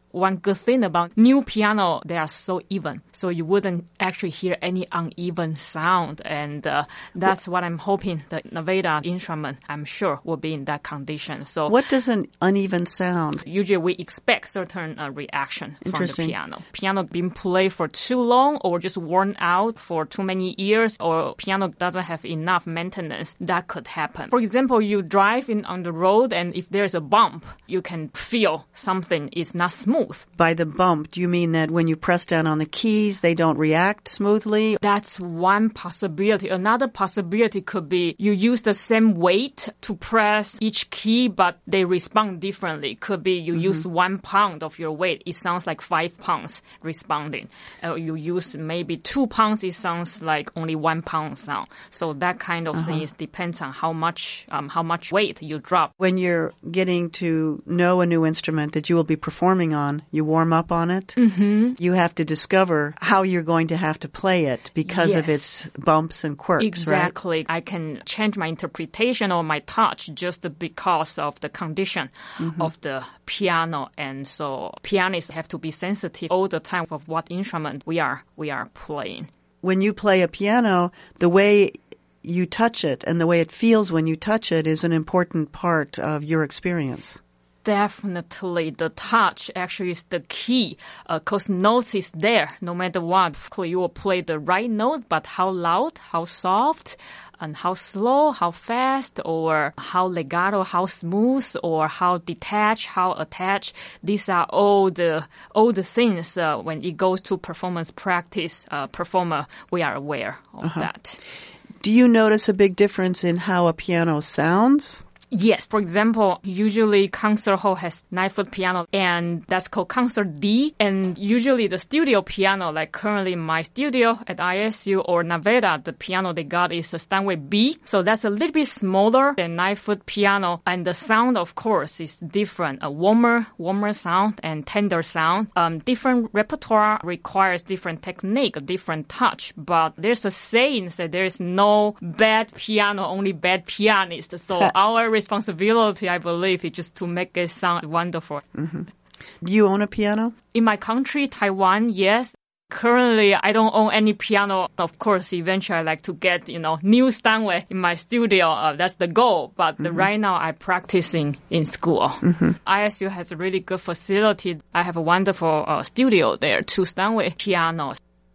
one good thing about new piano, they are so even. So you wouldn't actually hear any uneven sound. And uh, that's what I'm hoping the Nevada instrument, I'm sure, will be in that condition. So what does an uneven sound? Usually we expect certain uh, reaction from the piano. Piano being played for too long or just worn out for too many years, or piano doesn't have enough maintenance, that could happen. For example, you drive in on the road and if there's a bump, you can feel something is not smooth. By the bump, do you mean that when you press down on the keys, they don't react smoothly? That's one possibility. Another possibility could be you use the same weight to press each key, but they respond differently. Could be you mm-hmm. use one pound of your weight, it sounds like five pounds responding. Uh, you use maybe two pounds, it sounds like only one pound sound. So that kind of uh-huh. thing is depends on how much um, how much weight you drop. When you're getting to know a new instrument that you will be performing on, you warm up on it. Mm-hmm. You have to discover how you're going to have to play it because yes. of its bumps and quirks, exactly. right? I can change my interpretation or my touch just because of the condition mm-hmm. of the piano. And so pianists have to be sensitive all the time of what instrument we are we are playing. When you play a piano, the way you touch it and the way it feels when you touch it is an important part of your experience. Definitely. The touch actually is the key because uh, notes is there no matter what. You will play the right note, but how loud, how soft, and how slow, how fast, or how legato, how smooth, or how detached, how attached. These are all the all the things uh, when it goes to performance practice, uh, performer, we are aware of uh-huh. that. Do you notice a big difference in how a piano sounds? Yes. For example, usually concert hall has nine-foot piano, and that's called concert D. And usually the studio piano, like currently my studio at I S U or Nevada, the piano they got is a Steinway B. So that's a little bit smaller than nine-foot piano. And the sound, of course, is different. A warmer, warmer sound and tender sound. Um, different repertoire requires different technique, a different touch. But there's a saying that there is no bad piano, only bad pianist. So our responsibility, I believe, is just to make it sound wonderful. Mm-hmm. Do you own a piano? In my country, Taiwan, yes. Currently, I don't own any piano. Of course, eventually I like to get, you know, new Steinway in my studio. Uh, that's the goal. But mm-hmm. the, right now, I'm practicing in school. Mm-hmm. I S U has a really good facility. I have a wonderful uh, studio there, two Steinway pianos.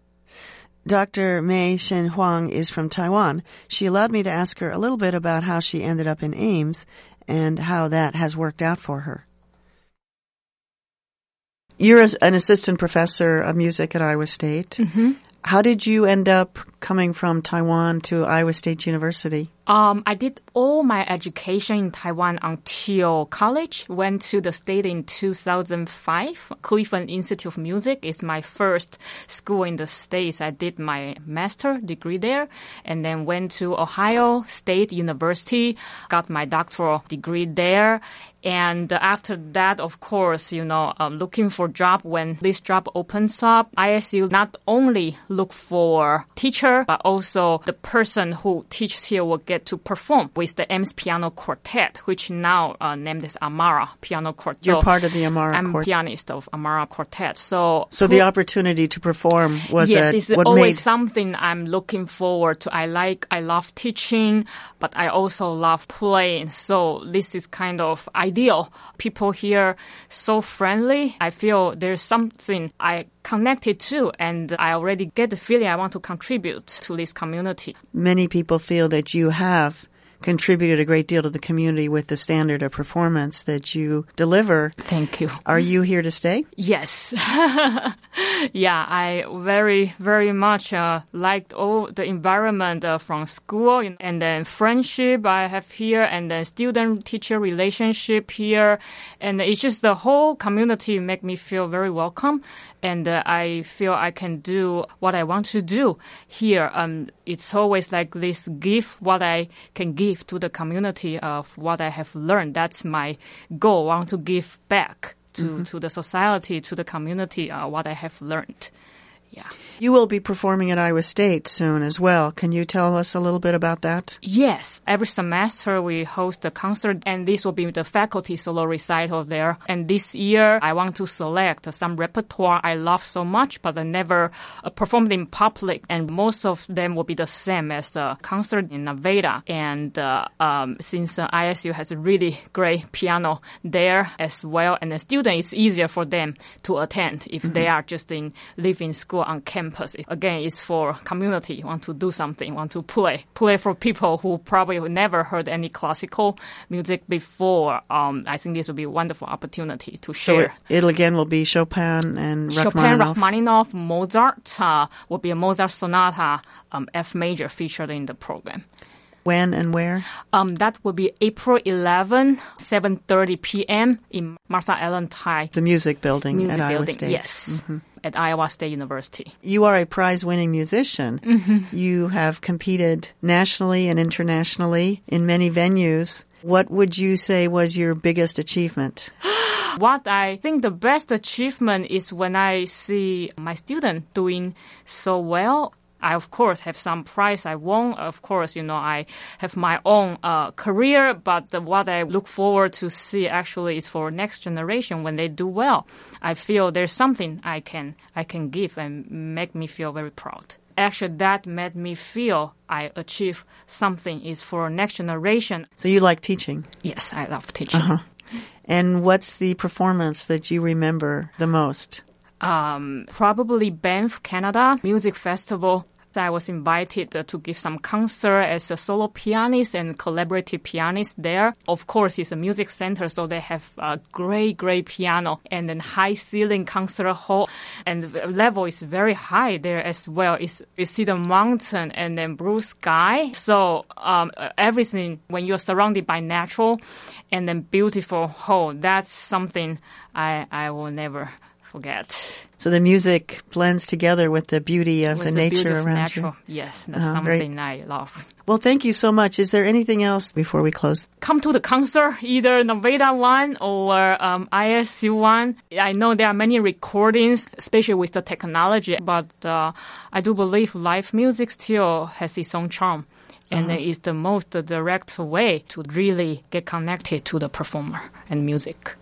Doctor Mei Shen Huang is from Taiwan. She allowed me to ask her a little bit about how she ended up in Ames and how that has worked out for her. You're an assistant professor of music at Iowa State. Mm-hmm. How did you end up coming from Taiwan to Iowa State University? Um, I did all my education in Taiwan until college. Went to the state in two thousand five. Cleveland Institute of Music is my first school in the States. I did my master degree there and then went to Ohio State University, got my doctoral degree there. And after that, of course, you know, um, looking for job when this job opens up, I S U not only look for teacher, but also the person who teaches here will get to perform with the Ames Piano Quartet, which now uh, named as Amara Piano Quartet. You're part of the Amara I'm Quartet. I'm pianist of Amara Quartet. So, so the opportunity to perform was yes, a, it's what always made... something I'm looking forward to. I like, I love teaching, but I also love playing. So this is kind of ideal. People here so friendly. I feel there's something I connected to, and I already get the feeling I want to contribute to this community. Many people feel that you have contributed a great deal to the community with the standard of performance that you deliver. Thank you. Are you here to stay? Yes. Yeah, I very, very much uh, liked all the environment uh, from school and then friendship I have here and then student-teacher relationship here. And it's just the whole community make me feel very welcome. And uh, I feel I can do what I want to do here. Um, it's always like this give what I can give to the community of what I have learned. That's my goal. I want to give back to, mm-hmm. to the society, to the community, uh, what I have learned. Yeah. You will be performing at Iowa State soon as well. Can you tell us a little bit about that? Yes. Every semester we host a concert, and this will be the faculty solo recital there. And this year I want to select some repertoire I love so much, but I never uh, performed in public. And most of them will be the same as the concert in Nevada. And uh, um, since uh, I S U has a really great piano there as well, and the student, it's easier for them to attend if mm-hmm. they are just in live in school on campus. Again, it's for community, want to do something, want to play. Play for people who probably never heard any classical music before. Um, I think this will be a wonderful opportunity to share. So it, it'll again will be Chopin and Rachmaninoff. Chopin, Rachmaninoff, Mozart uh, will be a Mozart sonata, um, F major featured in the program. When and where? Um, that will be April eleventh, seven thirty p.m. in Martha Allen Tai. The music building music at building, Iowa State. Yes, mm-hmm. at Iowa State University. You are a prize-winning musician. Mm-hmm. You have competed nationally and internationally in many venues. What would you say was your biggest achievement? What I think the best achievement is when I see my student doing so well. I, of course, have some prize I won. Of course, you know, I have my own uh, career, but the, what I look forward to see actually is for next generation when they do well. I feel there's something I can I can give and make me feel very proud. Actually, that made me feel I achieved something is for next generation. So you like teaching? Yes, I love teaching. Uh-huh. And what's the performance that you remember the most? Um, probably Banff, Canada Music Festival. I was invited uh, to give some concert as a solo pianist and collaborative pianist there. Of course, it's a music center, so they have a great, great piano and then high ceiling concert hall. And the level is very high there as well. It's, you see the mountain and then blue sky. So um, everything, when you're surrounded by natural and then beautiful hall, that's something I, I will never forget. So the music blends together with the beauty of with the, the nature beauty of around natural. you. Yes, that's uh, something great. I love. Well, thank you so much. Is there anything else before we close? Come to the concert, either Nevada one or um, I S U one. I know there are many recordings, especially with the technology, but uh, I do believe live music still has its own charm. And uh-huh. it's the most direct way to really get connected to the performer and music.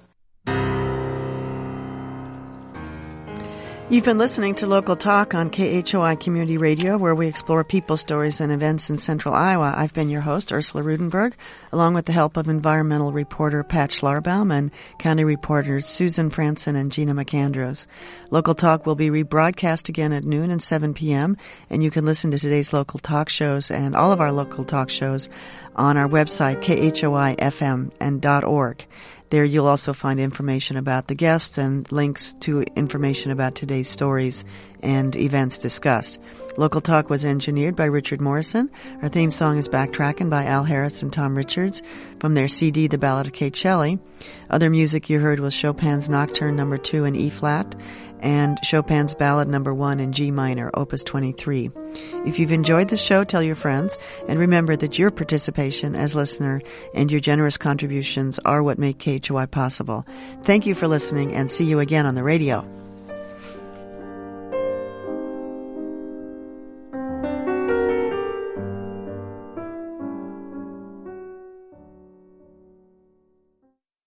You've been listening to Local Talk on K H O I Community Radio, where we explore people, stories, and events in Central Iowa. I've been your host, Ursula Rudenberg, along with the help of environmental reporter Pat Schlarbaum and county reporters Susan Franson and Gina McAndrews. Local Talk will be rebroadcast again at noon and seven p.m., and you can listen to today's Local Talk shows and all of our Local Talk shows on our website, K H O I F M and .org. There you'll also find information about the guests and links to information about today's stories and events discussed. Local Talk was engineered by Richard Morrison. Our theme song is Backtrackin' by Al Harris and Tom Richards from their C D, The Ballad of Kate Shelley. Other music you heard was Chopin's Nocturne number two in E-flat and Chopin's Ballad number one in G minor, opus twenty-three. If you've enjoyed this show, tell your friends, and remember that your participation as listener and your generous contributions are what make K H O I possible. Thank you for listening, and see you again on the radio.